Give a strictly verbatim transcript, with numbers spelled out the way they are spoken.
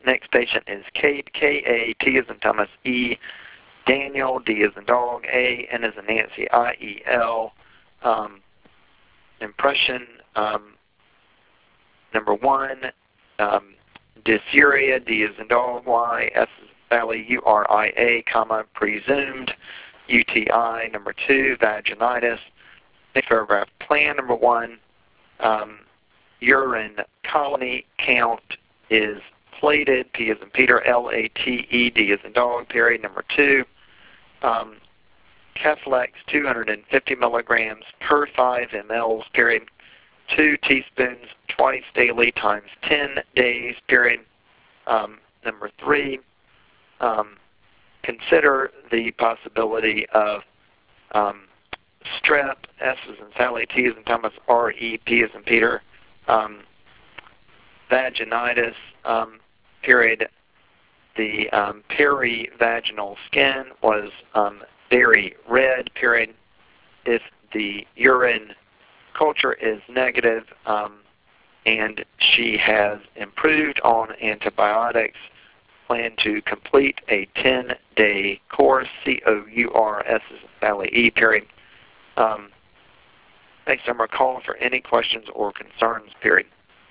Next patient is Kate, K A T as in Thomas, E, Daniel, D as in dog, A, N as in Nancy, I, E, L. Um, impression, um, number one, um, dysuria, D as in dog, Y, S as in Sally, U R I A, comma, presumed, U T I. Number two, vaginitis. Next paragraph, plan number one, um, urine colony count is plated, P as in Peter, L A T E, D as in dog, period. Number two, um, Keflex two hundred fifty milligrams per five milliliters, period. Two teaspoons twice daily times ten days, period. Um, number three, um, consider the possibility of um, strep, S as in Sally, T as in Thomas, R E, P as in Peter, um, vaginitis, um, period. The um, perivaginal skin was um, very red, period. If the urine culture is negative um, and she has improved on antibiotics, plan to complete a ten-day course, C O U R S as in Sally, E, period. Um, next, I'm going to call for any questions or concerns, period.